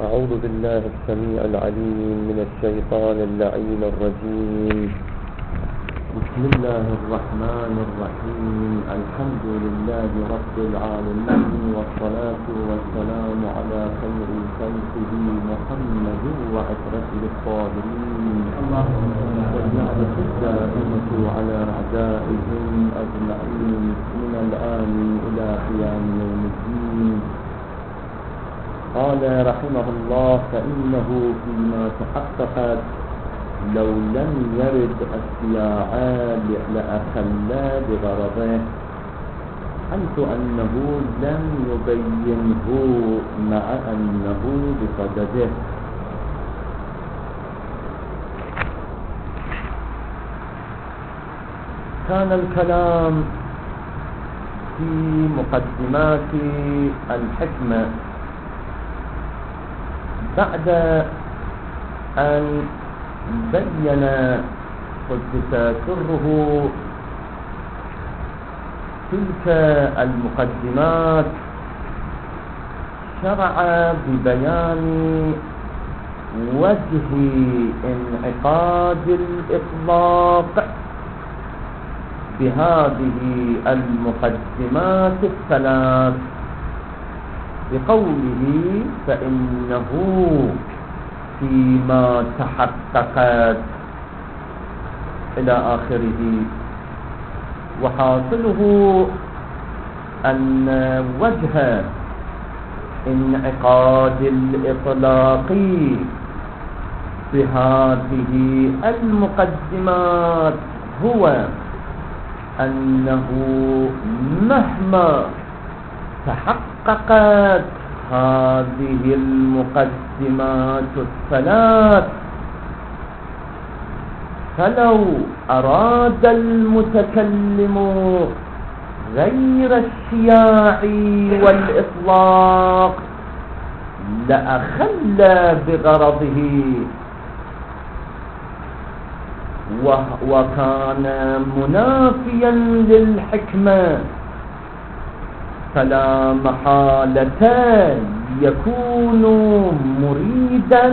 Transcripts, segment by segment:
أعوذ بالله السميع العليم من الشيطان اللعين الرجيم. بسم الله الرحمن الرحيم. الحمد لله رب العالمين، والصلاة والسلام على خير خلقه محمد وعترته الطاهرين، والنعمة الدائمة على أعدائهم أجمعين من الآن إلى قيام يوم الدين. قال رحمه الله: فإنه فيما تحققت لو لم يرد السياعة لأخلى بغرضه، حيث أنه لم يبينه مع أنه بصدده. كان الكلام في مقدمات الحكمة بعد أن بين قدس سره تلك المقدمات، شرع ببيان وجه انعقاد الإطلاق بهذه المقدمات الثلاث بقوله: فإنه فيما تحققت إلى آخره. وحاصله أن وجه انعقاد الإطلاق بهذه المقدمات هو أنه مهما تحققت هذه المقدمات الثلاث، فلو أراد المتكلم غير الشياع والإطلاق لأخل بغرضه، وكان منافيا للحكمة، فلا محالة يكون مريدا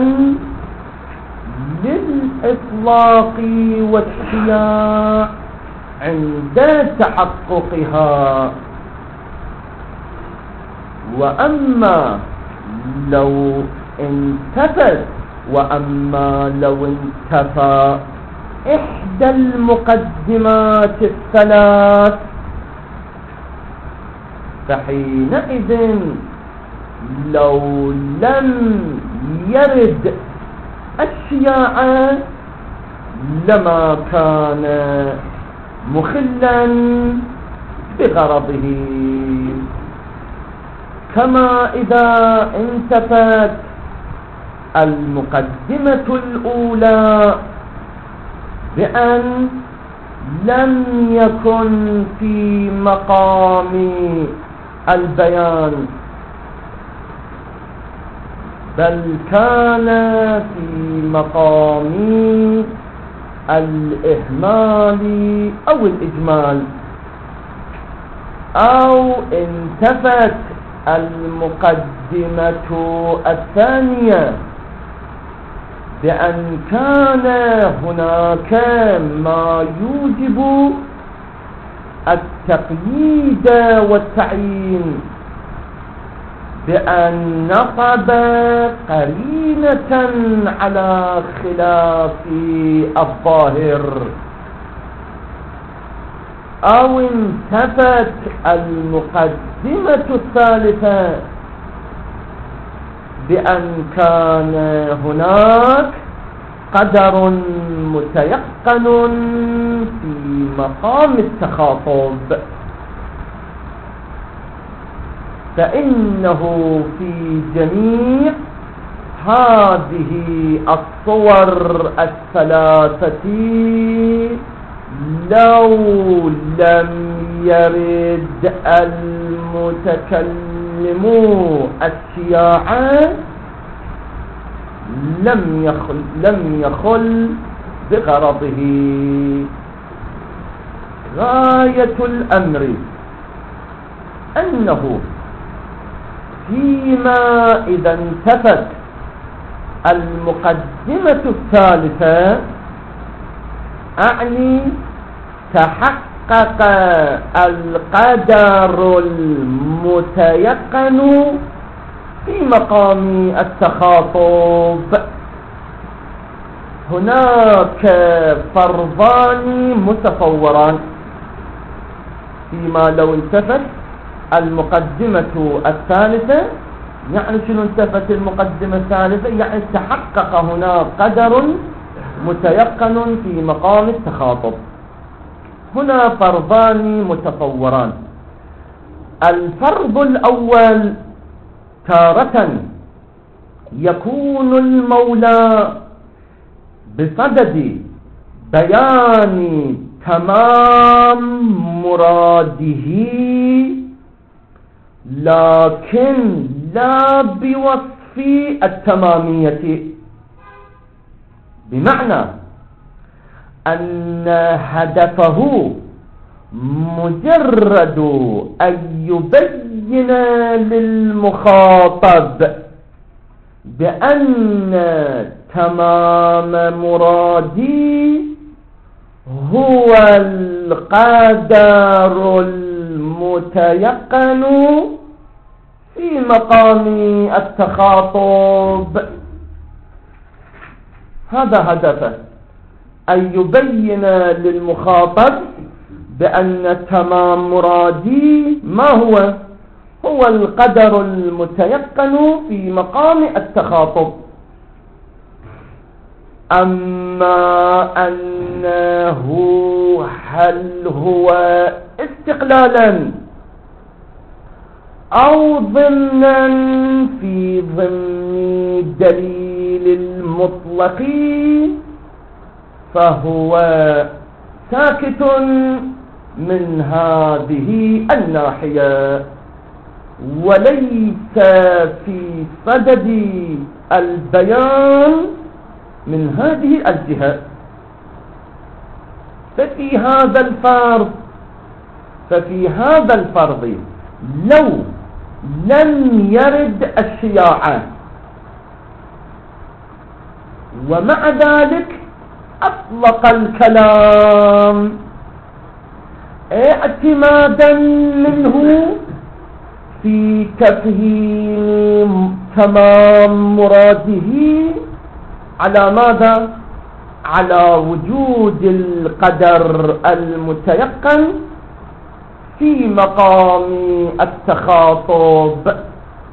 للإطلاق والشياع عند تحققها. وأما لو انتفى إحدى المقدمات الثلاث، فحينئذ لو لم يرد الشياع لما كان مخلا بغرضه. كما إذا انتفت المقدمة الأولى بأن لم يكن في مقام البيان، بل كان في مقام الإهمال أو الإجمال، أو انتفت المقدمة الثانية بأن كان هناك ما يوجب التقييد والتعيين، بأن نصب قرينة على خلاف الظاهر، أو انتفت المقدمة الثالثة بأن كان هناك قدر متيقن في مقام التخاطب، فإنه في جميع هذه الصور الثلاثة لو لم يرد المتكلم الشياع لم يخل بغرضه. غاية الأمر أنه فيما إذا انتفت المقدمة الثالثة أعني تحقق القدر المتيقن في مقام التخاطب. هناك فرضان متصوران فيما لو التفت المقدمة الثالثة. يعني شنو التفت المقدمة الثالثة؟ يعني تحقق هنا قدر متيقن في مقام التخاطب. هنا فرضان متصوران. الفرض الأول تارة يكون المولى بصدد بيان تمام مراده لكن لا بوصف التمامية، بمعنى أن هدفه مجرد أن يبين للمخاطب بأن تمام مرادي هو القدر المتيقن في مقام التخاطب. هذا هدفه، أن يبين للمخاطب بأن تمام مرادي ما هو؟ هو القدر المتيقن في مقام التخاطب. أما أنه هل هو استقلالا أو ضمنا في ضمن دليل المطلق فهو ساكت من هذه الناحية، وليس في صدد البيان من هذه الجهة. ففي هذا الفرض لو لم يرد الشياعة ومع ذلك أطلق الكلام اعتمادا منه في تفهيم تمام مراده على ماذا؟ على وجود القدر المتيقن في مقام التخاطب.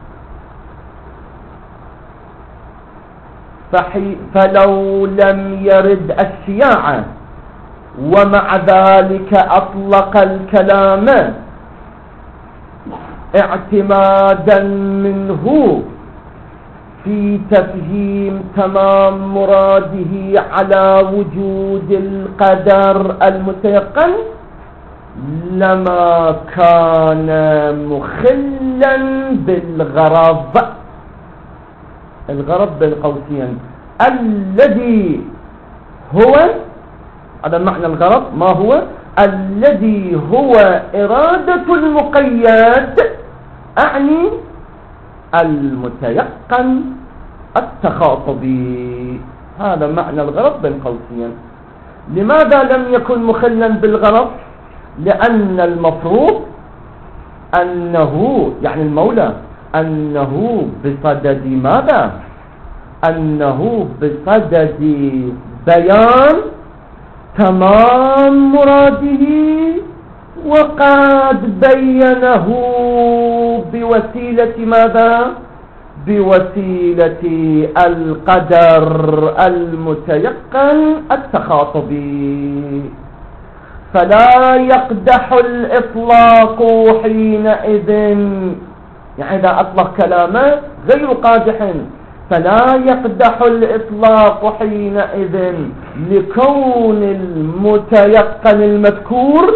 فلو لم يرد الشياعة ومع ذلك أطلق الكلام اعتمادا منه في تفهيم تمام مراده على وجود القدر المتيقن لما كان مخلا بالغرض. الغرض بين قوسين الذي هو، هذا معنى الغرض، ما هو؟ الذي هو إرادة المقيد، أعني المتيقن التخاطبي. هذا معنى الغرض بين قوسين. لماذا لم يكن مخلا بالغرض؟ لأن المفروض أنه يعني المولى أنه بصدد ماذا؟ أنه بصدد بيان تمام مراده، وقد بينه بوسيلة ماذا؟ بوسيلة القدر المتيقن التخاطبي. فلا يقدح الإطلاق حينئذ، يعني إذا أطلق كلامه غير قادح، فلا يقدح الإطلاق حينئذ لكون المتيقن المذكور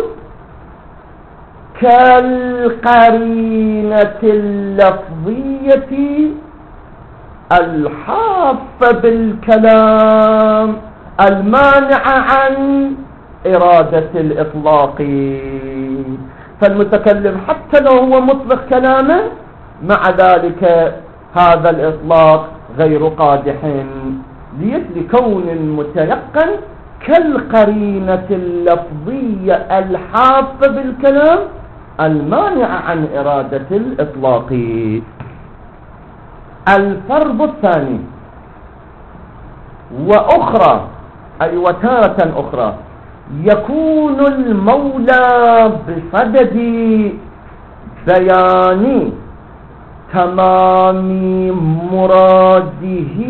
كالقرينة اللفظية الحافة بالكلام المانعة عن إرادة الإطلاق. فالمتكلم حتى لو هو مطلق كلامه مع ذلك هذا الإطلاق غير قادح لكون المتيقن كالقرينة اللفظية الحافة بالكلام المانعة عن إرادة الإطلاق. الفرض الثاني وأخرى أي وتارة أخرى يكون المولى بصدد بيان تمام مراده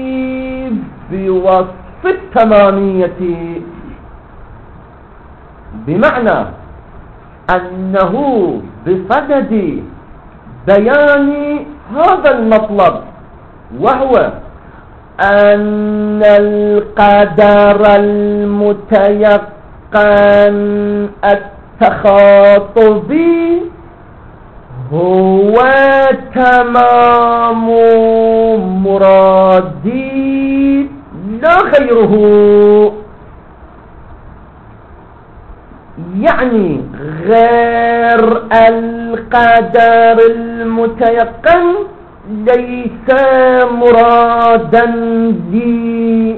بوصف التمامية، بمعنى أنه بصدد بيان هذا المطلب، وهو أن القدر المتيقن التخاطبي هو تمام مرادي لا غيره. يعني غير القدر المتيقن ليس مرادا لي،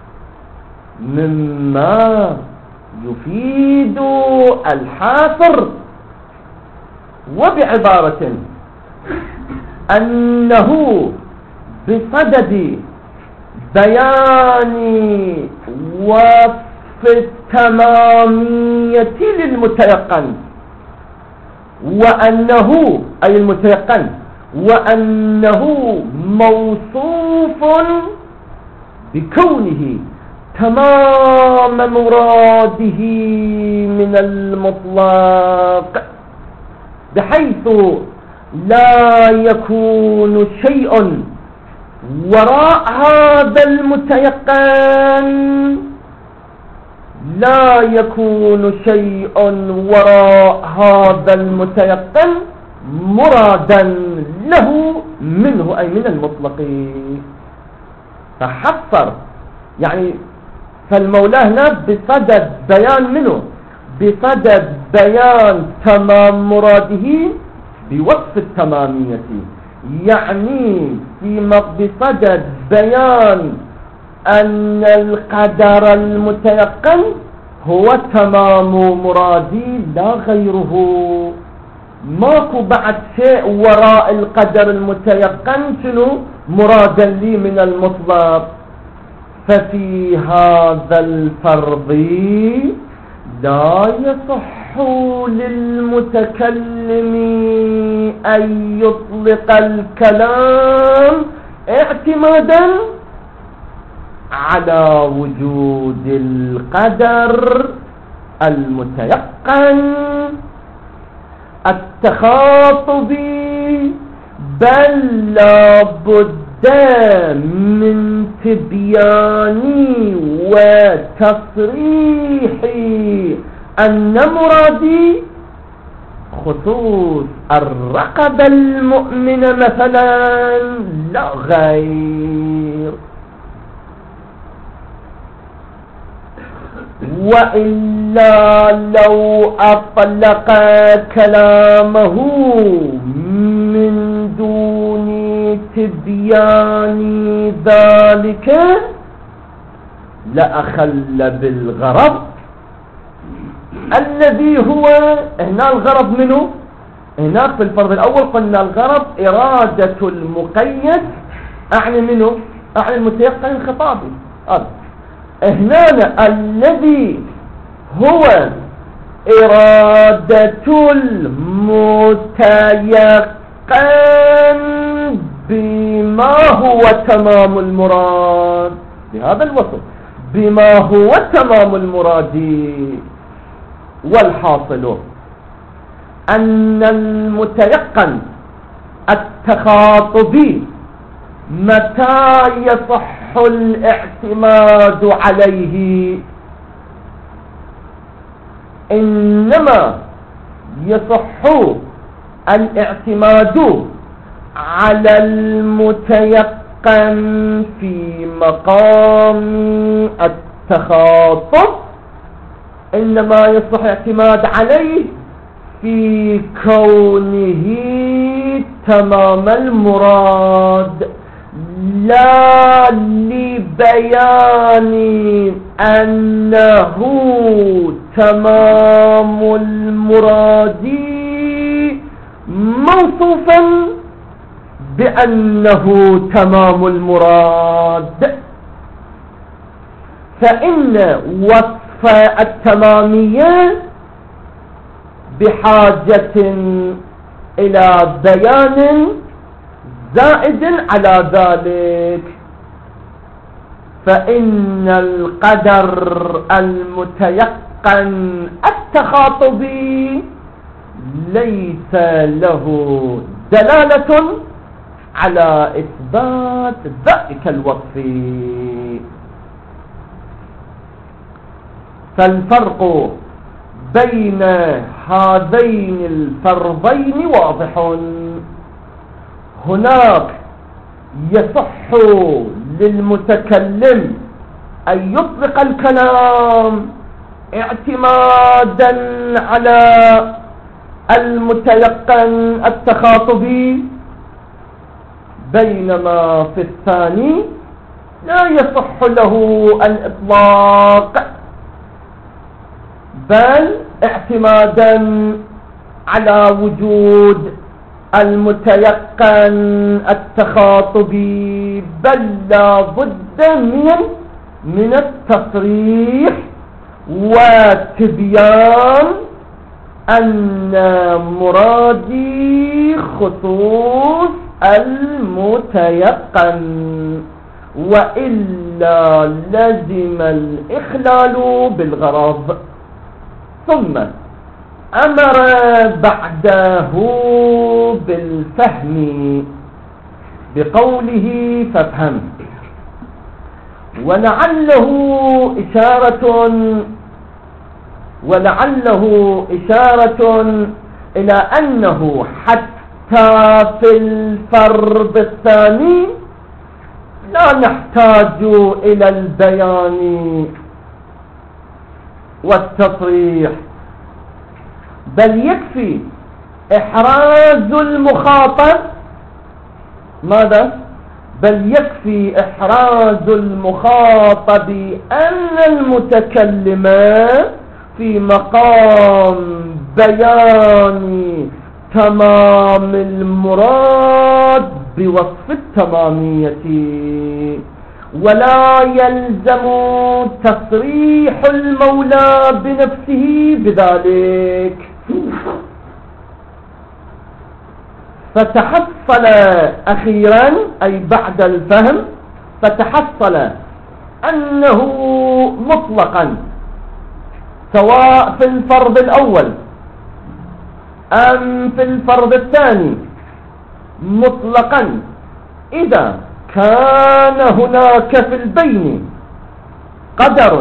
مما يفيد الحاصر، وبعبارة أنه بصدد بيان وصف التمامية للمتيقن، وأنه أي المتيقن وأنه موصوف بكونه تمام مراده من المطلق، بحيث لا يكون شيء وراء هذا المتيقن، لا يكون شيء وراء هذا المتيقن مرادا له منه أي من المطلق. فحصر يعني فالمولى هنا بصدد بيان منه، بصدد بيان تمام مراده بوصف التمامية، يعني بصدد بيان أن القدر المتيقن هو تمام مرادي لا غيره، ماكو بعد شيء وراء القدر المتيقن شنو مرادا لي من المطلق. ففي هذا الفرض لا يصح للمتكلم أن يطلق الكلام اعتمادا على وجود القدر المتيقن التخاطبي، بل لا بد من تبيان وتصريح أن مرادي خصوص الرقبة المؤمنة مثلا لا غير. وإلا لو أطلق كلامه من دون تبيان ذلك لأخل بالغرض الذي هو هنا الغرض منه. هناك في الفرض الأول قلنا الغرض إرادة المقيد أعني منه أعني المتيقن الخطابي. هنا الذي هو إرادة المتيقن بما هو تمام المراد، بهذا الوصف بما هو تمام المراد. والحاصل أن المتيقن التخاطبي متى يصح الاعتماد عليه؟ إنما يصح الاعتماد على المتيقن في مقام التخاطب، إنما يصح الاعتماد عليه في كونه تمام المراد، لا لبيان أنه تمام المراد موصوفا بأنه تمام المراد، فإن وصف التمامية بحاجة إلى بيان زائد على ذلك، فإن القدر المتيقن التخاطبي ليس له دلالة على إثبات ذلك الوصف. فالفرق بين هذين الفرضين واضح. هناك يصح للمتكلم أن يطلق الكلام اعتمادا على المتيقن التخاطبي، بينما في الثاني لا يصح له الإطلاق، بل اعتمادا على وجود المتيقن التخاطبي، بل لا بد من التصريح وتبيان أن مرادي خصوص المتيقن، وإلا لزم الإخلال بالغرض. ثم أمر بعده بالفهم بقوله فافهم، ولعله إشارة إلى أنه حتى في الفرض الثاني لا نحتاج إلى البيان والتصريح، بل يكفي إحراز المخاطب. ماذا؟ بل يكفي إحراز المخاطب أن المتكلم في مقام بيان تمام المراد بوصف التمامية، ولا يلزم تصريح المولى بنفسه بذلك. فتحصل أخيرا أي بعد الفهم، فتحصل أنه مطلقا سواء في الفرض الأول أم في الفرض الثاني مطلقا، إذا كان هناك في البين قدر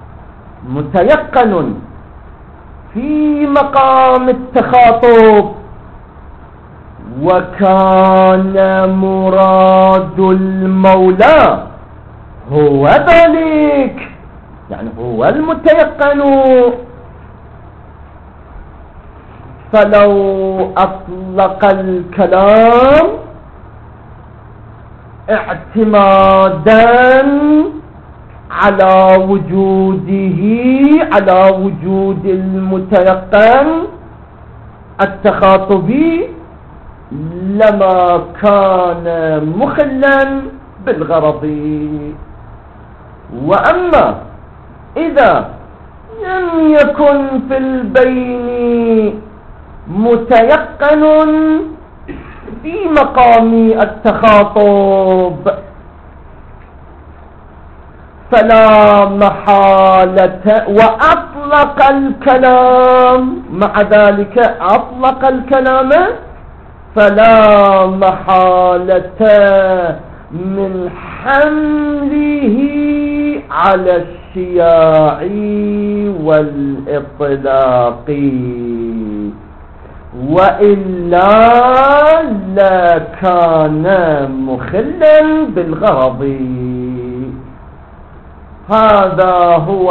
متيقن في مقام التخاطب، وكان مراد المولى هو ذلك، يعني هو المتيقن، فلو أطلق الكلام اعتمادا على وجود المتيقن التخاطبي لما كان مخلا بالغرض. وأما إذا لم يكن في البين متيقن في مقام التخاطب فلا محالة، وأطلق الكلام مع ذلك، أطلق الكلام فلا محالة من حمله على الشياع والإطلاق، وإلا لكان مخلا بالغرض. هذا هو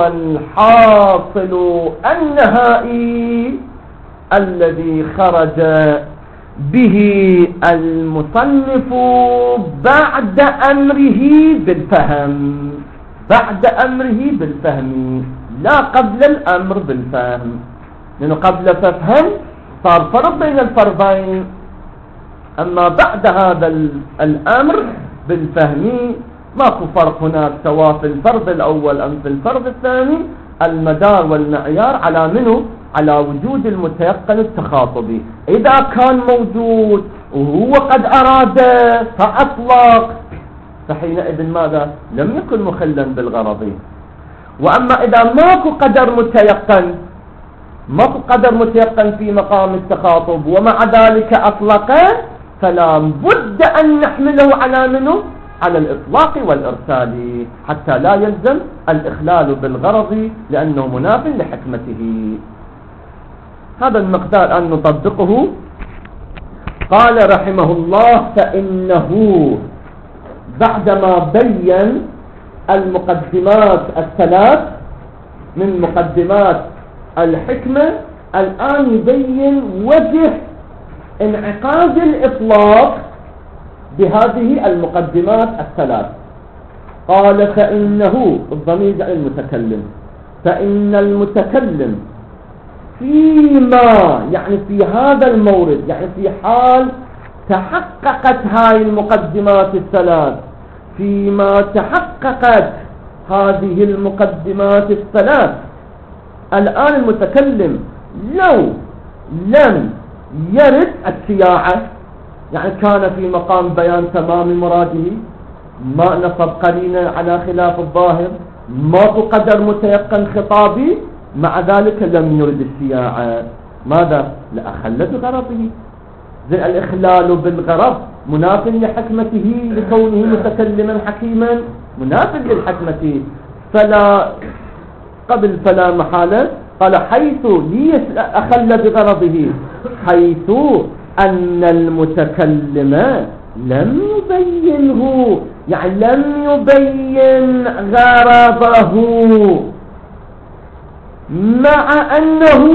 الحاصل النهائي الذي خرج به المصنف بعد أمره بالفهم، بعد أمره بالفهم لا قبل الأمر بالفهم، لأنه قبل فهم صار فرق بين الفرضين، أما بعد هذا الأمر بالفهم ماكو فرق هناك سواء في الفرض الأول أم في الفرض الثاني. المدار والمعيار على منه؟ على وجود المتيقن التخاطبي. إذا كان موجود وهو قد أراد فأطلق فحينئذ ماذا؟ لم يكن مخلا بالغرض. وأما إذا ماكو قدر متيقن، ماكو قدر متيقن في مقام التخاطب ومع ذلك أطلق، فلا بد أن نحمله على منه؟ على الإطلاق والإرسال، حتى لا يلزم الإخلال بالغرض لأنه مناف لحكمته. هذا المقدار أن نطبقه. قال رحمه الله: فإنه بعدما بين المقدمات الثلاث من مقدمات الحكمة، الآن يبين وجه انعقاد الإطلاق بهذه المقدمات الثلاث. قال: فإنه الضمير يعني المتكلم، فإن المتكلم فيما يعني في هذا المورد، يعني في حال تحققت هاي المقدمات الثلاث، فيما تحققت هذه المقدمات الثلاث، الآن المتكلم لو لم يرد الشياعة، يعني كان في مقام بيان تمام مراده، ما نصب قرينة على خلاف الظاهر، ماكو قدر متيقن خطابي، مع ذلك لم يرد الشياعة، ماذا؟ لأخل بغرضه. زي الإخلال بالغرض مناف لحكمته لكونه متكلما حكيما، مناف للحكمة. فلا قبل فلا محالة قال حيث أخل بغرضه، حيث أن المتكلم لم يبينه، يعني لم يبين غرضه مع أنه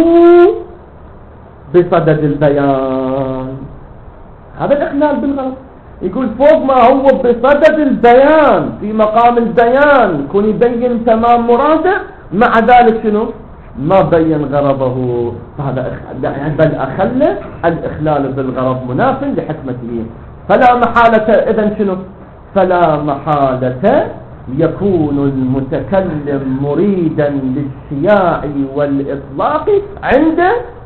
بصدد البيان. هذا الإخلال بالغرض. يقول فوق ما هو بصدد البيان، في مقام البيان يكون يبين تمام مراده، مع ذلك شنو؟ ما بين غرضه، فهذا يعني بل أخل الإخلال بالغرض مناف لحكمته. فلا محالة إذن شنو؟ فلا محالة يكون المتكلم مريدا للشياع والإطلاق عند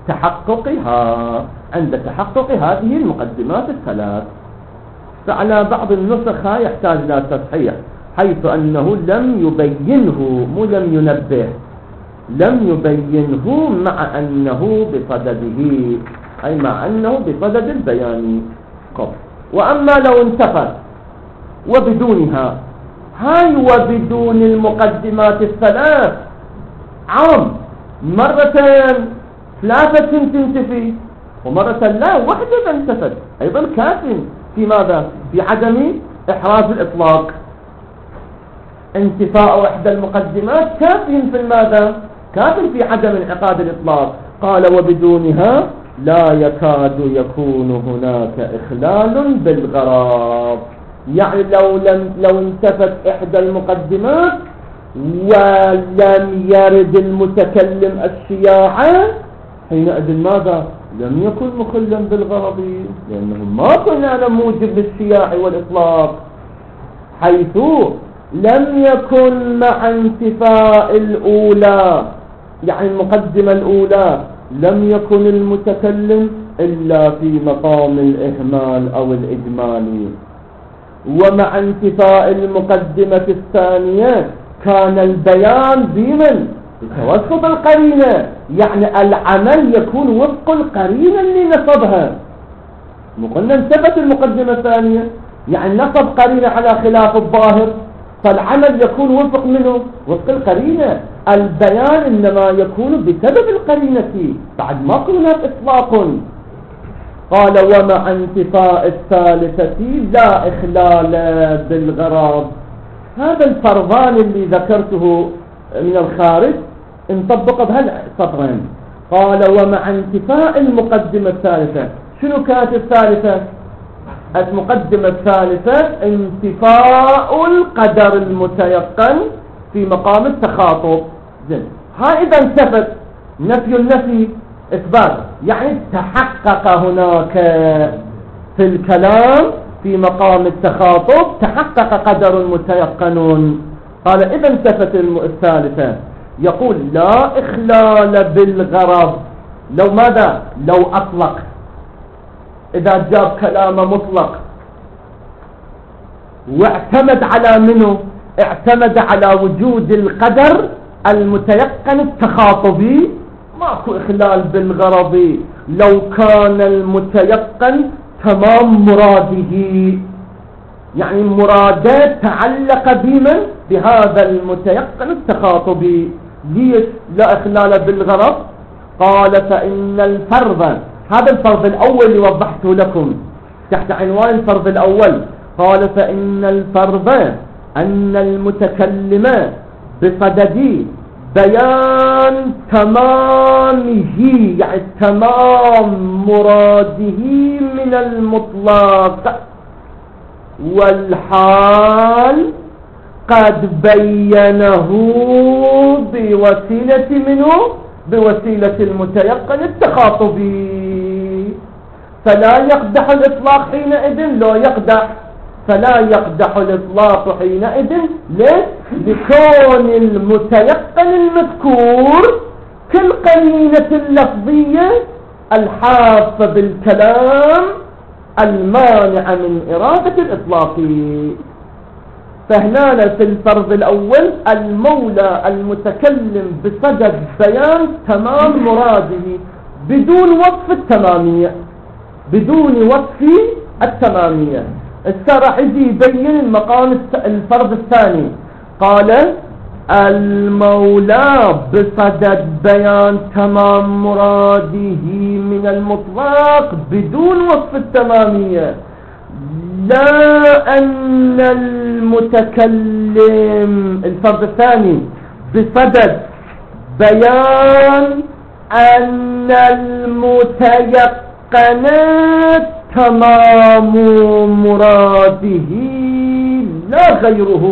تحقق هذه المقدمات الثلاث. فعلى بعض النسخ يحتاج إلى تصحيح، حيث أنه لم يبينه، مو لم ينبه، لم يبينه مع أنه بصدده، أي مع أنه بصدد البيان. وأما لو انتقل وبدونها، هاي وبدون المقدمات الثلاث عام، مرة ثلاثة تنتفي ومرة لا واحدة انتفت، أيضا كاف في ماذا؟ في عدم إحراز الإطلاق. انتفاء إحدى المقدمات كاف في الماذا؟ كاف في عدم انعقاد الإطلاق. قال وبدونها لا يكاد يكون هناك إخلال بالغرض، يعني لو انتفت إحدى المقدمات ولم يرد المتكلم الشياعة، حينئذ ماذا؟ لم يكن مخلا بالغرض، لأنه ما كنا موجب للشياع والإطلاق، حيث لم يكن مع انتفاء الأولى، يعني المقدمة الأولى، لم يكن المتكلم إلا في مقام الإهمال أو الإجمال. ومع انتفاء المقدمة الثانية كان البيان بمن؟ بتوسط القرينة، يعني العمل يكون وفق القرينة اللي نصبها. قلنا انتفت المقدمة الثانية، يعني نصب قرينة على خلاف الظاهر، فالعمل يكون وفق منه؟ وفق القرينة. البيان إنما يكون بسبب القرينة، بعد ما كنا إطلاق. قال ومع انتفاء الثالثة لا إخلال بالغرض. هذا الفرضان اللي ذكرته من الخارج نطبق بهالسطرين. قال ومع انتفاء المقدمة الثالثة. شنو كانت الثالثة؟ المقدمة الثالثة انتفاء القدر المتيقن في مقام التخاطب. زين، ها إذا انتفت نفي النفي إثبات، يعني تحقق هناك في الكلام في مقام التخاطب تحقق قدر متيقن. قال إذا انتفت الثالثة، يقول لا إخلال بالغرض. لو ماذا؟ لو أطلق، إذا جاب كلام مطلق واعتمد على منه، اعتمد على وجود القدر المتيقن التخاطبي، ماكو إخلال بالغرض لو كان المتيقن تمام مراده، يعني مراده تعلق بمن؟ بهذا المتيقن التخاطبي. ليش لا إخلال بالغرض؟ قال فإن الفرض، هذا الفرض الأول اللي وضحته لكم تحت عنوان الفرض الأول. قال فإن الفرض أن المتكلم بصدد بيان تمامه، يعني تمام مراده من المطلق، والحال قد بينه بوسيلة منه، بوسيلة المتيقن التخاطبي، فلا يقدح الإطلاق حينئذ. لا يقدح، فلا يقدح الإطلاق حينئذ. ليه؟ لكون المتيقن المذكور كالقرينة اللفظية الحافة بالكلام المانع من إرادة الإطلاق. فهنا في الفرض الأول المولى المتكلم بصدد بيان تمام مراده بدون وصف التمامية، بدون وصف التمامية. راح يجي يبين المقام الفرض الثاني. قال المولى بصدد بيان تمام مراده من المطلق بدون وصف التمامية، لا أن المتكلم. الفرض الثاني بصدد بيان أن المتيقن تمام مراده لا غيره.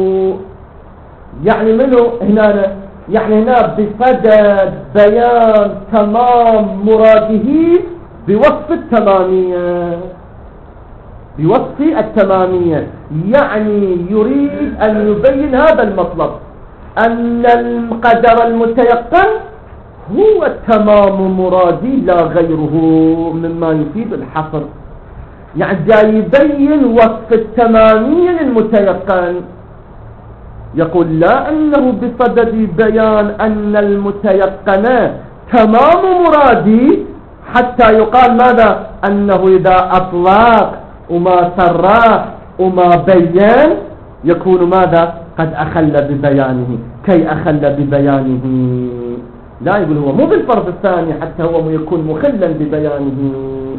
يعني منه هنا؟ يعني هنا بصدد بيان تمام مراده بوصف التمامية، بوصف التمامية. يعني يريد أن يبين هذا المطلب، أن القدر المتيقن هو تمام مرادي لا غيره، مما يفيد الحصر. يعني جاي يبين وصف التمامية للمتيقن. يقول لا أنه بصدد بيان أن المتيقن تمام مرادي حتى يقال ماذا؟ أنه إذا أطلق وما صرح وما بيان يكون ماذا؟ قد أخل ببيانه. كي أخل ببيانه؟ لا، يقول هو مو بالفرض الثاني حتى هو يكون مخلا ببيانه.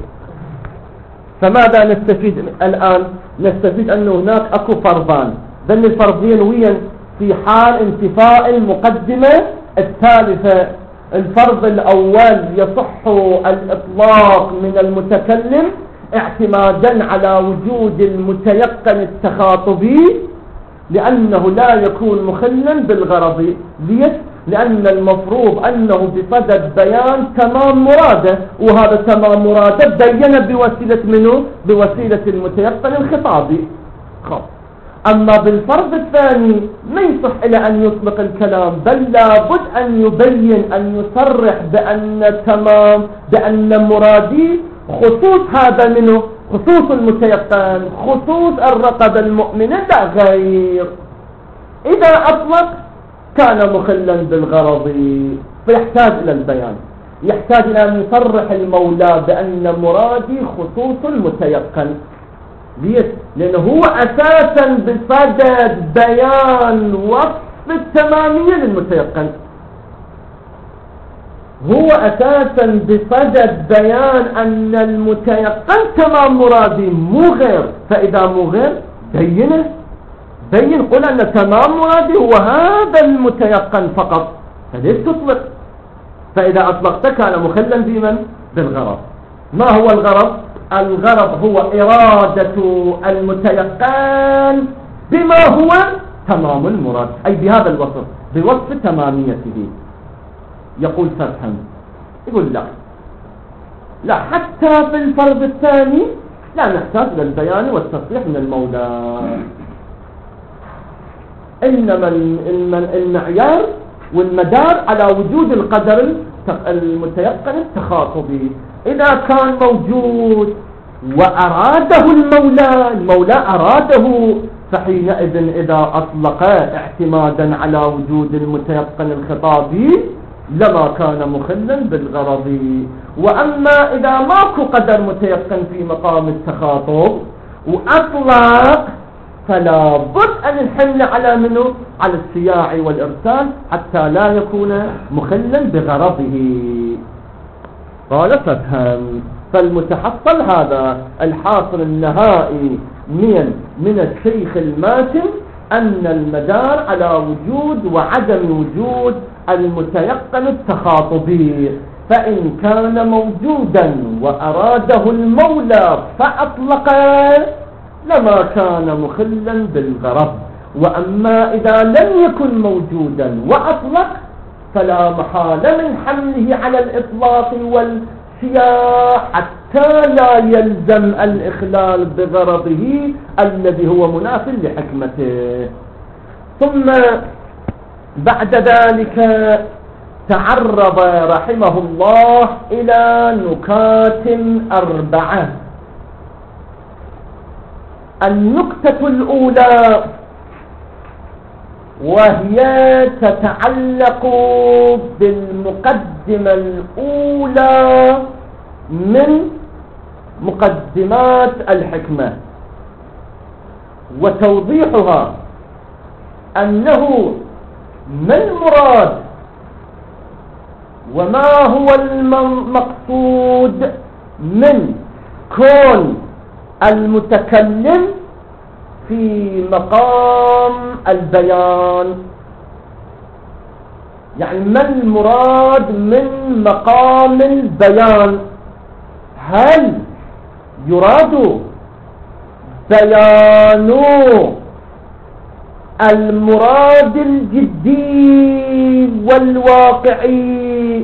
فماذا نستفيد الآن؟ نستفيد أنه هناك أكو فرضان، ذن الفرضين وين؟ في حال انتفاء المقدمة الثالثة. الفرض الأول يصح الإطلاق من المتكلم اعتمادا على وجود المتيقن التخاطبي، لأنه لا يكون مخلا بالغرض. ليش؟ لأن المفروض أنه بصدد بيان تمام مراده، وهذا تمام مراده بين بوسيلة منه؟ بوسيلة المتيقن الخطابي. أما بالفرض الثاني ما يصح إلى أن يطلق الكلام، بل لابد أن يبين، أن يصرح بأن مرادي خصوص هذا منه، خصوص المتيقن، خصوص الرقبة المؤمنة لا غير. إذا أطلق كان مخلا بالغرض، فيحتاج إلى البيان، يحتاج إلى أن يصرح المولى بأن مرادي خصوص المتيقن. ليش؟ لأنه هو أساسا بصدد بيان وصف التمامية للمتيقن، هو أساسا بصدد بيان أن المتيقن تمام مرادي مو غير. فإذا مو غير بينه، بين قل أن تمام مرادي هو هذا المتيقن فقط، فليش تطلق؟ فإذا أطلقت كان مخلا بمن؟ بالغرض. ما هو الغرض؟ الغرض هو إرادة المتيقن بما هو تمام المراد، أي بهذا الوصف، بوصف تماميته. يقول فتحا، يقول لا حتى في الفرض الثاني لا نحتاج للبيان والتصريح من المولى، إنما المعيار والمدار على وجود القدر المتيقن التخاطبي. إذا كان موجود وأراده المولى أراده، فحينئذ إذا أطلق اعتمادا على وجود المتيقن الخطابي لما كان مخلا بالغرض. وأما إذا ماكو قدر متيقن في مقام التخاطب وأطلق، فلا بد أن نحمل على منه، على السياع والإرسال، حتى لا يكون مخلا بغرضه. قال فافهم. فالمتحصل هذا الحاصل النهائي من الشيخ الماتن أن المدار على وجود وعدم وجود المتيقن التخاطبي، فإن كان موجودا وأراده المولى فأطلقه لما كان مخلا بالغرض. وأما إذا لم يكن موجودا وأطلق فلا محال من حمله على الإطلاق والسياح حتى لا يلزم الإخلال بغرضه الذي هو مناف لحكمته. ثم بعد ذلك تعرض رحمه الله إلى نكات 4. النكتة الأولى وهي تتعلق بالمقدمة الأولى من مقدمات الحكمة، وتوضيحها أنه ما المراد وما هو المقصود من كون المتكلم في مقام البيان. يعني ما المراد من مقام البيان؟ هل يراد بيان المراد الجدي والواقعي،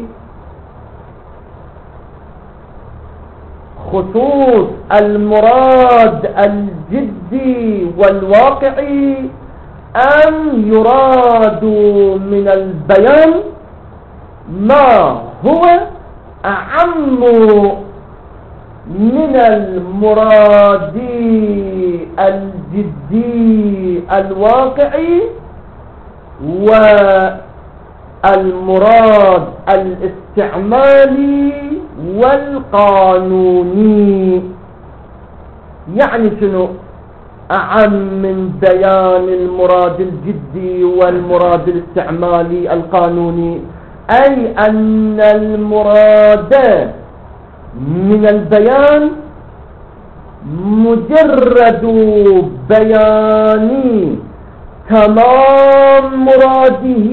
خصوص المراد الجدي والواقعي، أم يراد من البيان ما هو أعم من المراد الجدي الواقعي والمراد الاستعمالي والقانوني؟ يعني شنو أعم من بيان المراد الجدي والمراد الاستعمالي القانوني؟ أي أن المراد من البيان مجرد بيان تمام مراده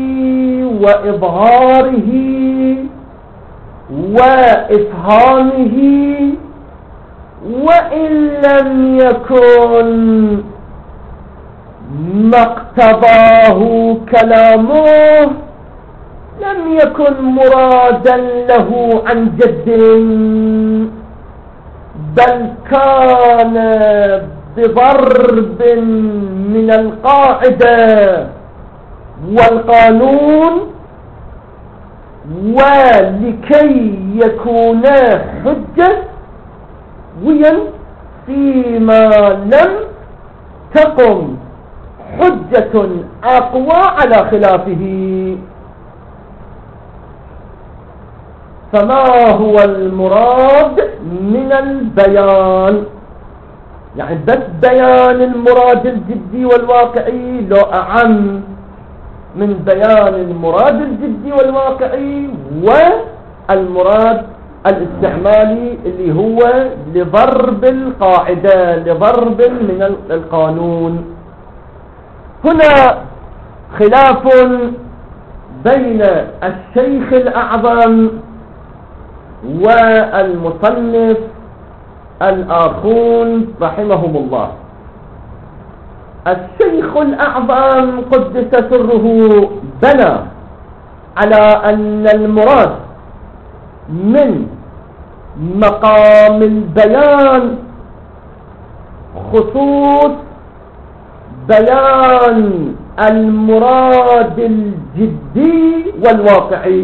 وإظهاره وإفهامه، وإن لم يكن ما اقتضاه كلامه لم يكن مرادا له عن جد، بل كان بضرب من القاعدة والقانون، ولكي يكون حجة فيما لم تقم حجة أقوى على خلافه. فما هو المراد من البيان؟ يعني بس بيان المراد الجدي والواقعي لو أعم من بيان المراد الجدي والواقعي والمراد الاستعمالي اللي هو لضرب القاعدة، لضرب من القانون. هنا خلاف بين الشيخ الأعظم والمصنف الآخون رحمهم الله. الشيخ الأعظم قدس سره بنى على أن المراد من مقام البيان خصوص بيان المراد الجدي والواقعي،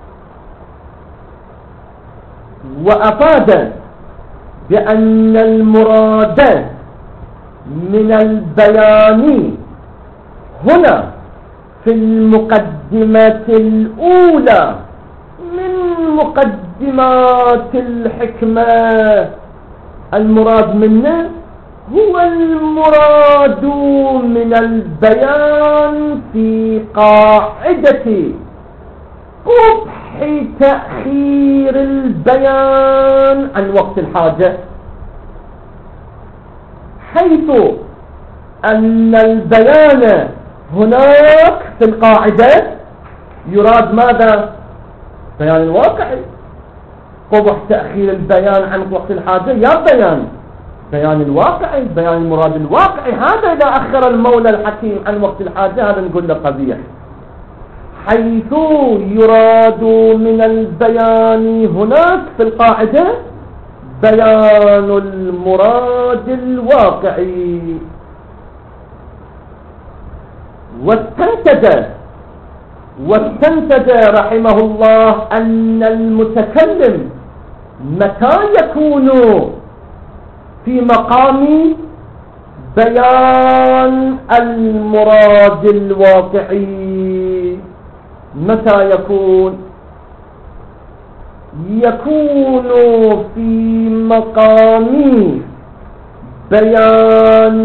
وأفاد بأن المراد من البيان هنا في المقدمة الأولى من مقدمات الحكمة، المراد منه هو المراد من البيان في قاعدة قبح تأخير البيان عن وقت الحاجة، حيث أن البيان هناك في القاعدة يراد ماذا؟ بيان الواقعي. قبح تأخير البيان عن وقت الحاجة يا بيان الواقعي، بيان المراد الواقعي، هذا إذا أخر المولى الحكيم عن وقت الحاجة هذا نقول له قبيح. حيث يراد من البيان هناك في القاعدة بيان المراد الواقعي. واستنتج رحمه الله أن المتكلم متى يكون في مقام بيان المراد الواقعي، متى يكون في مقام بيان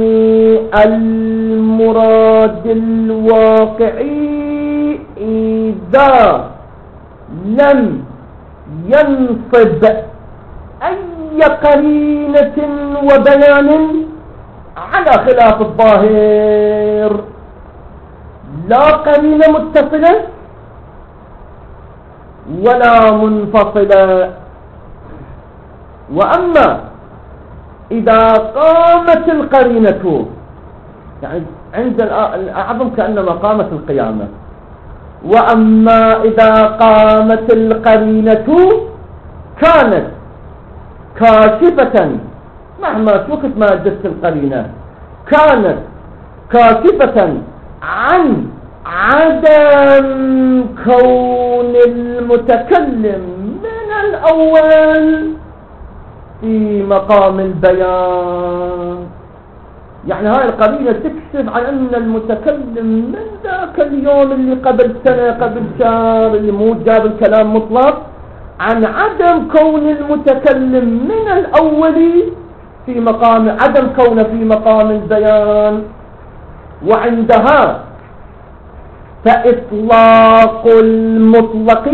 المراد الواقعي إذا لم ينصب أي قرينة وبيان على خلاف الظاهر، لا قرينة متصلة ولا منفصلة. وأما إذا قامت القرينة، يعني عند الأعظم كأنما قامت القيامة، وأما إذا قامت القرينة كانت كاشفة، مهما وقت ما جدت القرينة كانت كاشفة عن عدم كون المتكلم من الأول في مقام البيان. يعني هاي القرينة تكشف عن أن المتكلم من ذاك اليوم اللي قبل سنة قبل شهر اللي مو جاب الكلام مطلق، عن عدم كون المتكلم من الأول في مقام عدم كونه في مقام البيان. وعندها فإطلاق المطلق،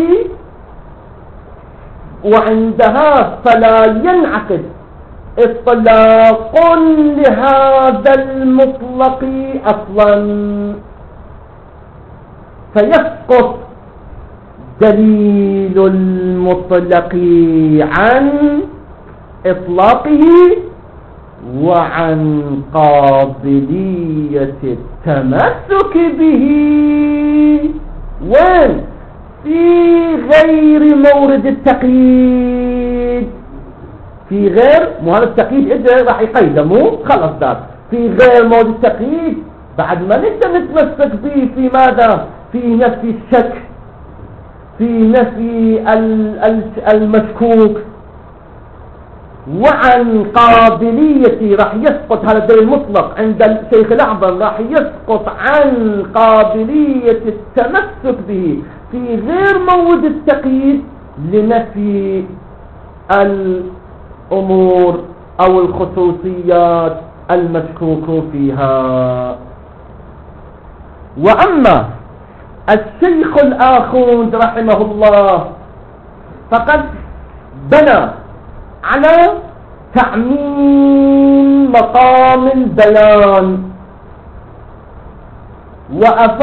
وعندها فلا ينعقد إطلاق لهذا المطلق أصلا، فيسقط دليل المطلق عن إطلاقه وعن قابلية التمسك به، وين في غير مورد التقييد، في غير مو هذا التقييد إذا راح يقيده مو خلص ذاك في غير مورد التقييد بعد ما نقدر نتمسك به في ماذا؟ في نفي الشك، في نفي المشكوك، وعن قابلية راح يسقط هذا الدليل المطلق عند الشيخ الأعظم، راح يسقط عن قابلية التمسك به في غير مورد التقييد لنفي الأمور أو الخصوصيات المشكوك فيها. وأما الشيخ الآخوند رحمه الله فقد بنى على تعميم مقام البيان،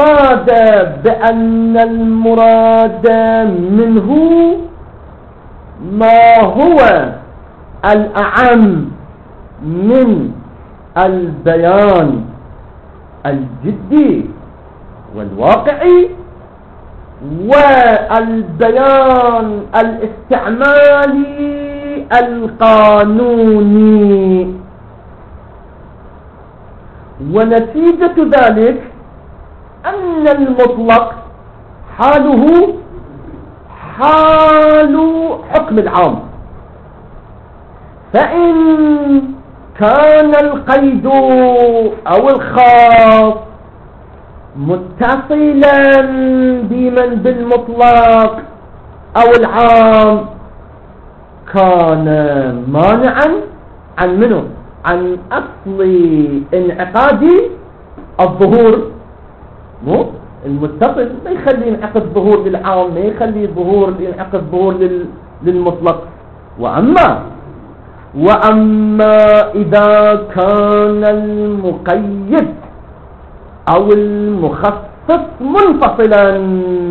وأفاد بأن المراد منه ما هو الأعم من البيان الجدي والواقعي والبيان الاستعمالي القانوني. ونتيجة ذلك أن المطلق حاله حال حكم العام، فإن كان القيد أو الخاص متصلا بمن بالمطلق أو العام كان مانعا عن منه، عن أصل انعقاد الظهور. مو المتصل ما يخلي ينعقد ظهور للعام، ما يخلي ينعقد ظهور للمطلق. وأما إذا كان المقيد أو المخصص منفصلا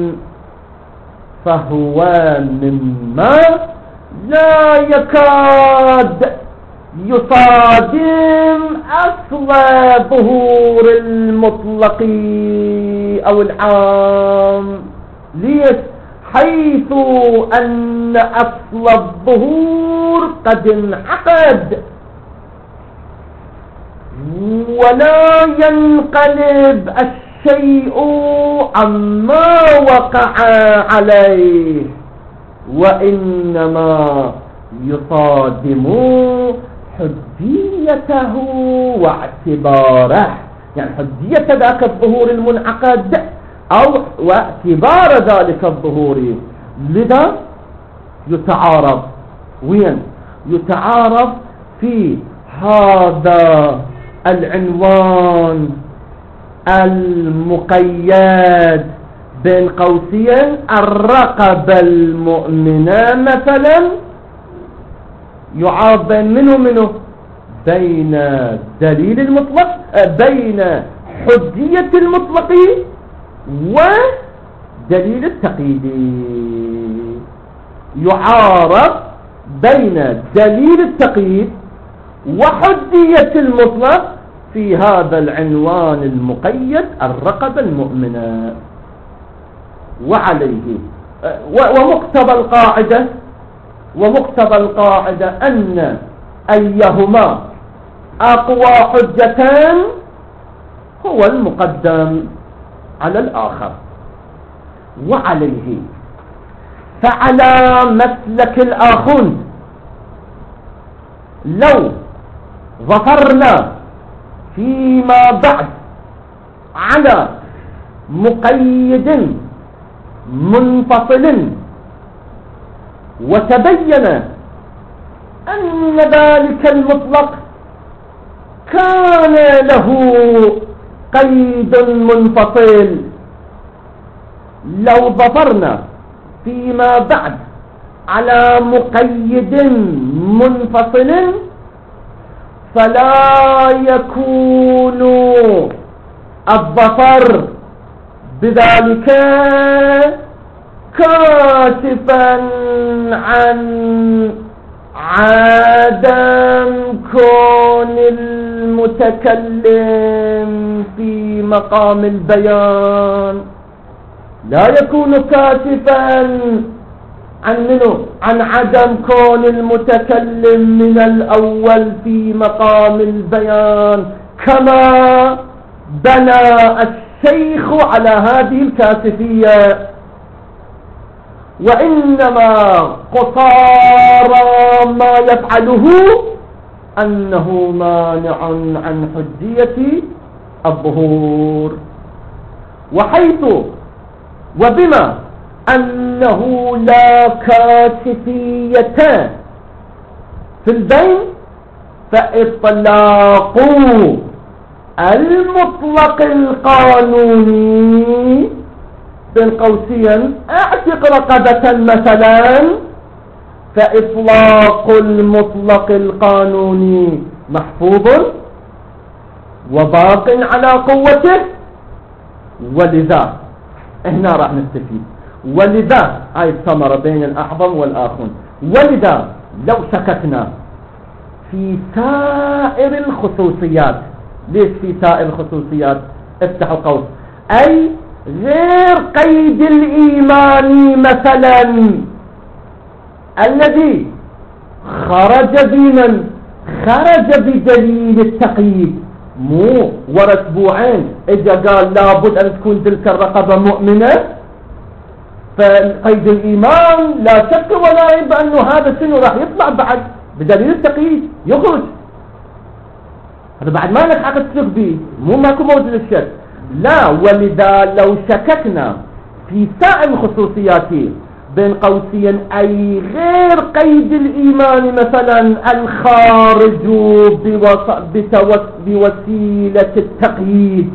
فهو مما لا يكاد يصادم أصل ظهور المطلق أو العام. ليش؟ حيث أن أصل الظهور قد انعقد ولا ينقلب الشيء عما وقع عليه، وإنما يصادم حجيته واعتباره، يعني حجية ذاك الظهور المنعقد أو واعتبار ذلك الظهور. لذا يتعارض وين؟ يتعارض في هذا العنوان المقيد بين قوسين الرقبة المؤمنة مثلا، يعارض بين منه بين دليل المطلق، بين حجية المطلق ودليل التقييد. يعارض بين دليل التقييد وحجية المطلق في هذا العنوان المقيد الرقبة المؤمنة. وعليه ومقتضى القاعدة أن أيهما أقوى حجتان هو المقدم على الآخر. وعليه فعلى مسلك الآخر لو ظفرنا فيما بعد على مقيد منفصل وتبين أن ذلك المطلق كان له قيد منفصل، لو ظفرنا فيما بعد على مقيد منفصل فلا يكون الظفر بذلك كاشفا عن عدم كون المتكلم في مقام البيان، لا يكون كاشفا عن عدم كون المتكلم من الأول في مقام البيان، كما بنى الشيخ على هذه الكاشفية. وإنما قصارى ما يفعله أنه مانع عن حجية الظهور، وحيث وبما أنه لا كاشفية في البين فإطلاق المطلق القانوني بين قوسين اعتق رقبة مثلا، فإطلاق المطلق القانوني محفوظ وباق على قوته. ولذا هنا راح نستفيد، ولذا هاي الثمرة بين الأعظم والآخر، ولذا لو شككنا في سائر الخصوصيات، ليش في سائر الخصوصيات؟ افتحوا قوس، أي غير قيد الإيمان مثلا الذي خرج بمن خرج بدليل التقييد، مو ورا اسبوعين اجا قال لابد ان تكون تلك الرقبة مؤمنة، فقيد الايمان لا شك ولا ريب انه هذا شنو راح يطلع بعد بدليل التقييد يخرج، هذا بعد ما لك حق تشك به، مو ماكو موجود الشك. لا، ولذا لو شككنا في سائر الخصوصيات بين قوسين أي غير قيد الإيمان مثلا الخارج بوسيلة التقييد،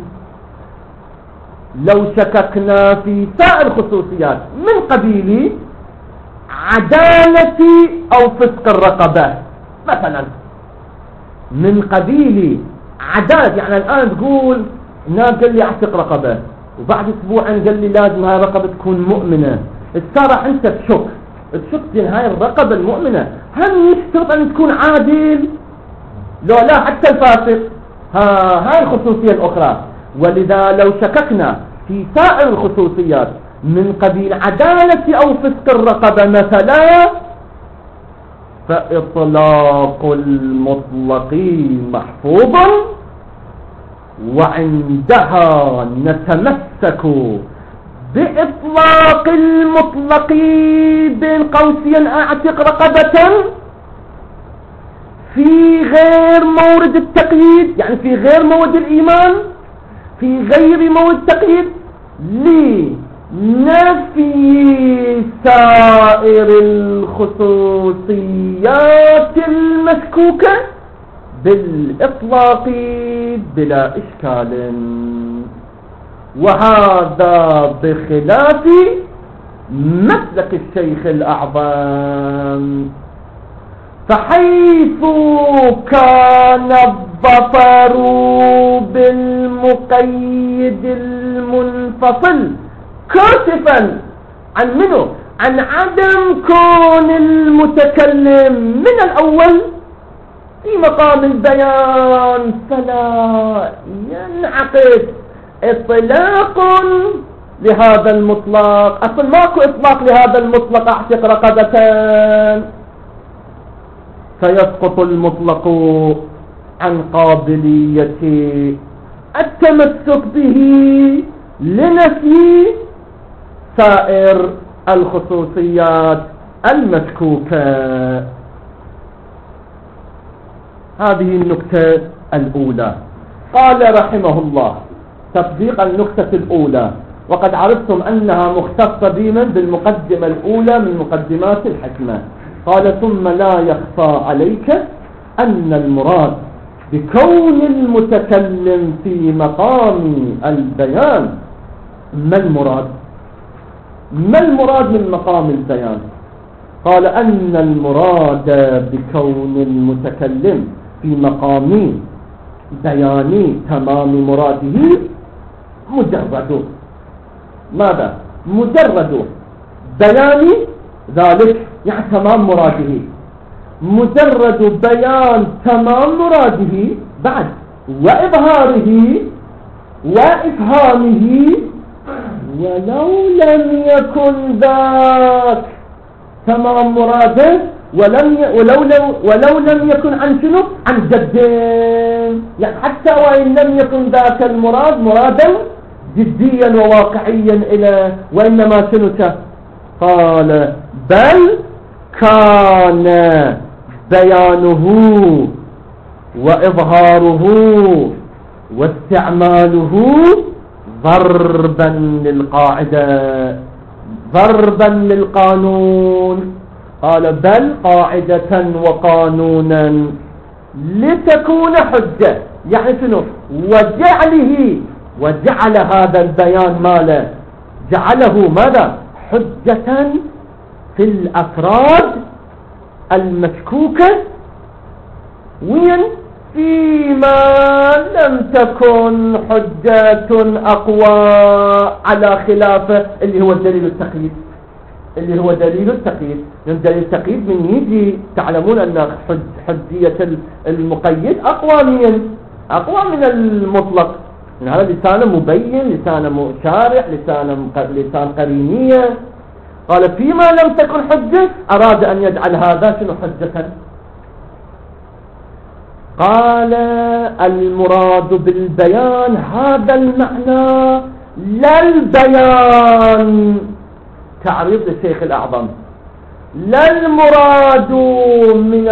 لو شككنا في سائر الخصوصيات من قبيل عدالة أو فسق الرقبة مثلا، من قبيل عدالة، يعني الآن تقول قال لي اعتق رقبة وبعد اسبوعين قال لي لازم هاي الرقبة تكون مؤمنة، السارة انت تشك في هاي الرقبة المؤمنة هل يشترط ان تكون عادل؟ لو لا حتى الفاسق. هاي الخصوصية الاخرى. ولذا لو شككنا في سائر الخصوصيات من قبيل عدالة او فسق الرقبة مثلا، فاطلاق المطلق محفوظ، وعندها نتمسك بإطلاق المطلق بين قوسين اعتق رقبة في غير مورد التقييد، يعني في غير مورد الإيمان، في غير مورد التقييد، لنفي سائر الخصوصيات المشكوكة بالإطلاق بلا إشكال. وهذا بخلاف مسلك الشيخ الأعظم، فحيث كان الظفر بالمقيد المنفصل كاشفا عن منه، عن عدم كون المتكلم من الأول في مقام البيان، فلا ينعقد اطلاق لهذا المطلق. اصلا ماكو اطلاق لهذا المطلق اعتق رقبتان، فيسقط المطلق عن قابلية التمسك به لنفي سائر الخصوصيات المشكوكة. هذه النكتة الأولى. قال رحمه الله تطبيق النكتة الأولى، وقد عرفتم أنها مختصة بمن بالمقدمة الأولى من مقدمات الحكمة. قال ثم لا يخفى عليك أن المراد بكون المتكلم في مقام البيان، ما المراد من مقام البيان؟ قال أن المراد بكون المتكلم في مقام بيان تمام مراده مجرد ماذا؟ مجرد بيان ذلك، يعني تمام مراده، مجرد بيان تمام مراده بعد وإظهاره وإفهامه، ولو لم يكن ذاك تمام مراده، ولو لم يكن عن شنو؟ عن جد، يعني حتى وإن لم يكن ذاك المراد مرادا جديا وواقعيا إلى، وإنما شنو؟ قال بل كان بيانه وإظهاره واستعماله ضربا للقاعدة، ضربا للقانون. قال بل قاعدة وقانونا لتكون حجة، يعني شنو؟ وجعل هذا البيان ماله، جعله ماذا؟ حجة في الأفراد المشكوكة، وين؟ فيما لم تكن حجة أقوى على خلافه اللي هو الدليل التقييد. اللي هو دليل التقييد. لأن دليل التقييد من يجي تعلمون أن حجية المقيد أقوى من المطلق. هذا لسان مبين، لسان شارع، لسان قرينية. قال فيما لم تكن حجة أراد أن يجعل هذا شنو حجة. قال المراد بالبيان هذا المعنى لا البيان، تعريض للشيخ الأعظم، لا المراد من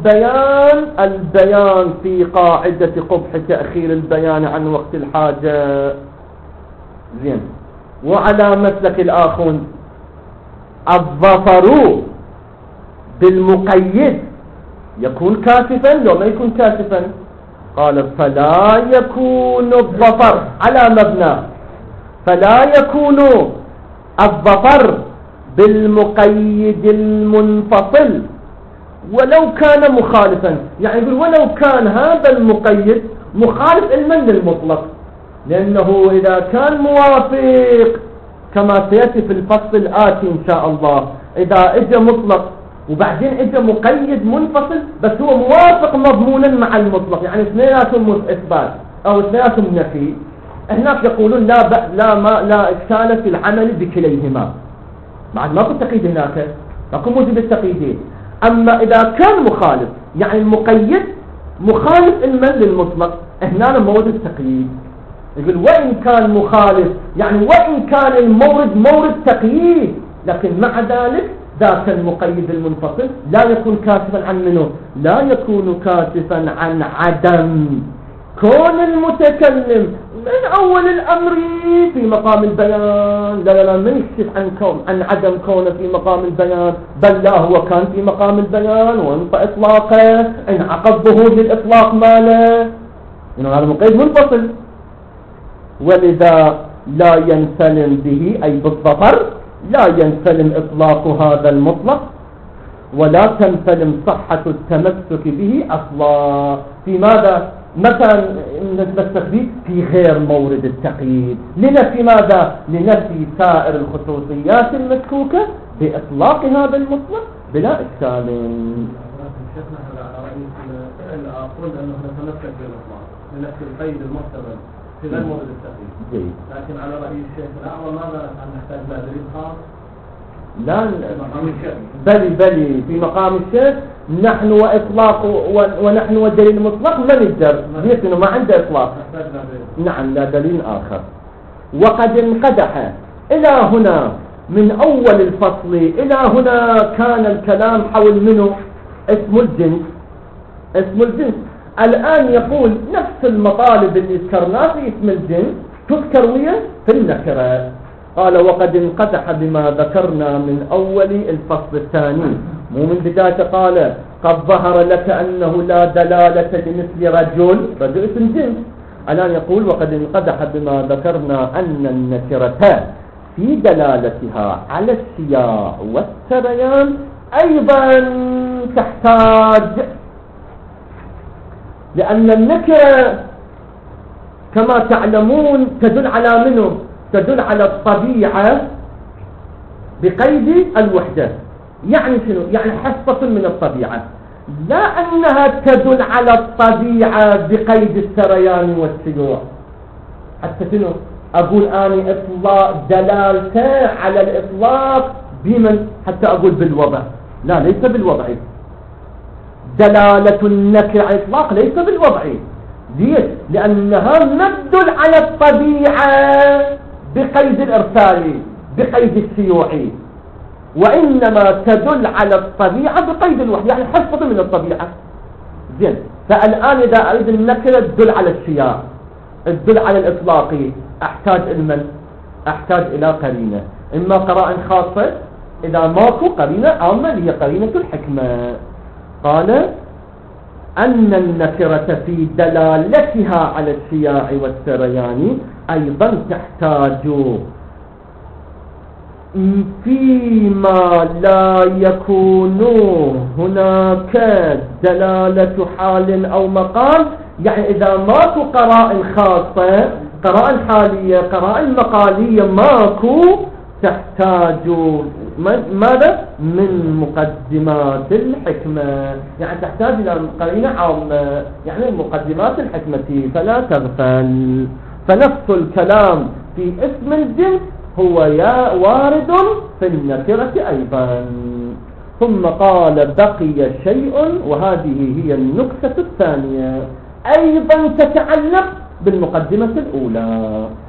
البيان في قاعدة قبح تأخير البيان عن وقت الحاجة. زين. وعلى مسلك الآخرون الظفر بالمقيد يكون كاشفا لو ما يكون كاشفا. قال فلا يكون الظفر على مبنى، فلا يكون الظفر بالمقيد المنفصل ولو كان مخالفا. يعني يقول ولو كان هذا المقيد مخالف علما للمطلق، لأنه إذا كان موافق كما سيأتي في الفصل الآتي إن شاء الله، إذا إجا مطلق وبعدين إجا مقيد منفصل بس هو موافق مضمونا مع المطلق، يعني اثنيناتهم إثبات أو اثنيناتهم نفي، هناك يقولون لا إشكال في العمل بكليهما، بعد ما كنت تقييد هناك ماكو موجود التقييدين. أما إذا كان مخالف يعني المقيد مخالف علما للمطلق، هنا مورد التقييد. يقول وإن كان مخالف يعني وإن كان المورد مورد تقييد، لكن مع ذلك ذاك المقيد المنفصل لا يكون كاشفا عن منه، لا يكون كاشفا عن عدم كون المتكلم من أول الأمر في مقام البيان. لا من يكشف عن عدم كونه في مقام البيان، بل لا هو كان في مقام البيان وانطى إطلاقه، انعقد ظهور للإطلاق ماله، هذا مقيد منفصل. ولذا لا ينسلم به أي بالظفر لا ينسلم إطلاق هذا المطلق ولا تنسلم صحة التمسك به أصلا. في ماذا؟ مثلا نتمسك به في غير مورد التقييد لنفي ماذا؟ لنفي سائر الخصوصيات المسكوكة بإطلاق هذا المطلق بلا إشكال. شيخنا على رأي الآخرون أنه نتمسك بالإطلاق لنفي القيد المحتمل في غير مورد التقييد، لكن على رأي الشيخ الأعظم ماذا نحتاج لا دليل خاص؟ لا بل في مقام الشيخ نحن وإطلاق ونحن والدليل المطلق ما نقدر لأنه ما عنده إطلاق. نعم لا دليل آخر. وقد انقدح إلى هنا من أول الفصل إلى هنا كان الكلام حول منه اسم الجنس. الآن يقول نفس المطالب اللي ذكرناه في اسم الجنس تذكر ويا في النكرة. قال وقد انقدح بما ذكرنا من أول الفصل الثاني، مو من بداية. قال قد ظهر لك أنه لا دلالة لمثل رجل اسم جنس. الآن يقول وقد انقدح بما ذكرنا أن النكرة في دلالتها على السياق والسريان أيضا تحتاج، لأن النكرة كما تعلمون تدل على منه، تدل على الطبيعة بقيد الوحدة. يعني شنو؟ يعني حصة من الطبيعة، لا أنها تدل على الطبيعة بقيد السريان والسيوع. حتى شنو أقول أنا إطلاق دلالته على الإطلاق بمن؟ حتى أقول بالوضع، لا ليس بالوضع. دلالة النكر على الإطلاق ليس بالوضع. ليش؟ لأنها ما تدل على الطبيعة بقيد الإرسال بقيد السيوع، وإنما تدل على الطبيعة بقيد الوحي، يعني حصة من الطبيعة. زين. فالآن إذا أريد النكرة تدل على السياق، تدل على الإطلاق، أحتاج إلى قرينة، إما قرائن خاصة إذا ماكو قرينة عامة هي قرينة الحكمة. قال أن النكرة في دلالتها على السياق والسريان أيضا تحتاج فيما لا يكون هناك دلالة حال أو مقام. يعني إذا ماكو قرائن خاصة، قرائن حالية، قرائن مقالية ماكو، تحتاج ماذا؟ من مقدمات الحكمة، يعني تحتاج إلى قرينة عامة، يعني مقدمات الحكمة فلا تغفل. فنفس الكلام في اسم الجنس هو وارد في النكرة أيضا. ثم قال بقي شيء، وهذه هي النكتة الثانية أيضا تتعلق بالمقدمة الأولى.